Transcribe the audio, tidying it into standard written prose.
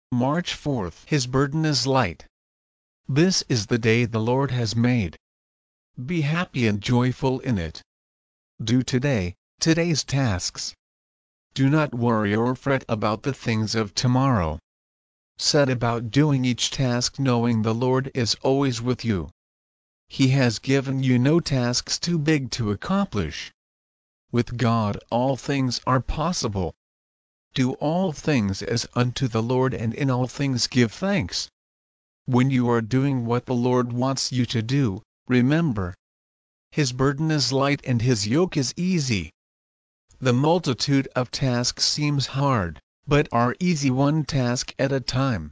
March 4th. His burden is light. This is the day the Lord has made. Be happy and joyful in it. Do today's tasks. Do not worry or fret about the things of tomorrow. Set about doing each task knowing the Lord is always with you. He has given you no tasks too big to accomplish. With God all things are possible. Do all things as unto the Lord, and in all things give thanks. When you are doing what the Lord wants you to do, remember, His burden is light and His yoke is easy. The multitude of tasks seems hard, but are easy one task at a time.